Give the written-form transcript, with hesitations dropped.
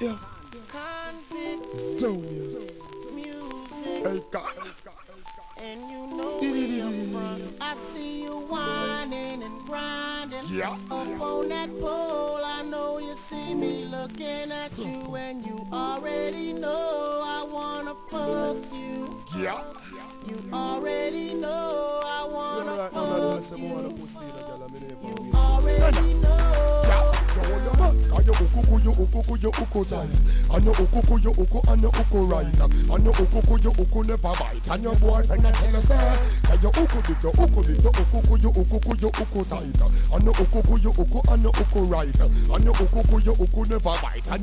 Yeah. Convict Junior. music, Hey, God. and you know we up front. I see you whining and grinding Yeah. up on that pole. I know you see me looking at you, and you already know I wanna fuck you. Yeah. You already know I wanna Right, fuck you. You Send already know. Yeah. And your ukuku, your uku tight. And your ukuku, your uku, and your uku right. And your ukuku, your uku never bite. And your boyfriend tell us that your uku did your ukuku, your uku tight. And your ukuku, your uku, and your uku right. And your ukuku, your uku never bite.